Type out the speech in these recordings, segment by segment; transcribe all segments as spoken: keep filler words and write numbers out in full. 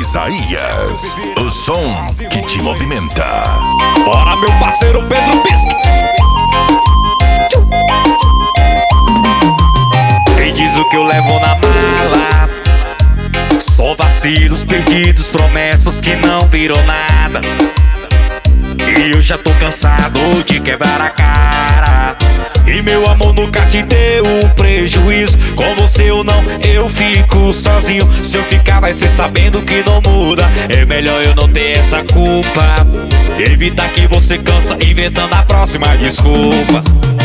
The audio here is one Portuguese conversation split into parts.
Isaías, o som que te movimenta. Bora, meu parceiro Pedro Bisque. Quem diz o que eu levo na mala? Só vacilos perdidos, promessas que não viram nada. E eu já tô cansado de quebrar a cara. E meu amor nunca te deu um prejuízo. Com você ou não, eu fico sozinho. Se eu ficar vai ser sabendo que não muda. É melhor eu não ter essa culpa. Evitar que você cansa inventando a próxima desculpa.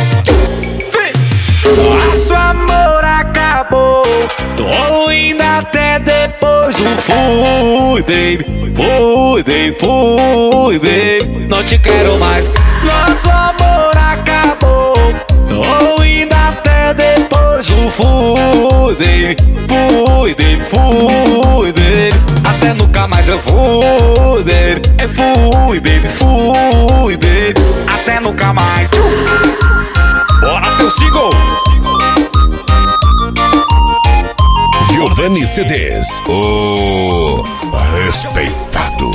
Nosso amor acabou, tô indo até depois do fui, baby. Fui, baby, fui, baby. Não te quero mais. Nosso amor acabou, tô indo até depois do fui, baby. Fui, baby, fui, baby. Até nunca mais eu fui, baby. É fui, baby, fui, baby. Até nunca mais. Bora, teu single. Giovanni C Ds, o respeitado.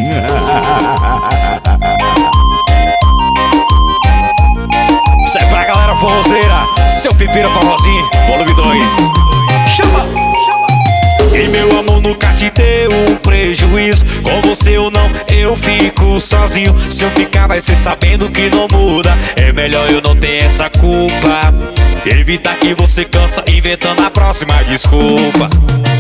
Isso é pra galera forrozeira, seu pipira forrozinho, volume dois. Chama! E meu amor nunca te deu um prejuízo. Com você ou não, eu fico sozinho. Se eu ficar vai ser sabendo que não muda. É melhor eu não ter essa culpa. Evitar que você cansa inventando a próxima desculpa.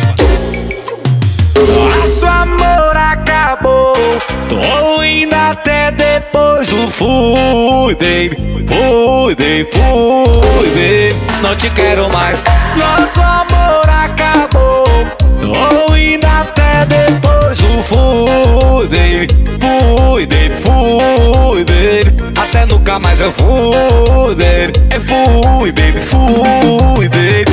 Nosso amor acabou, tô indo até depois do fui, baby. Fui, baby, fui, baby. Não te quero mais. Nosso amor acabou, tô indo até depois do fui, baby. Fui, baby, fui, baby. Até nunca mais eu fui, baby. É fui, baby, fui, baby.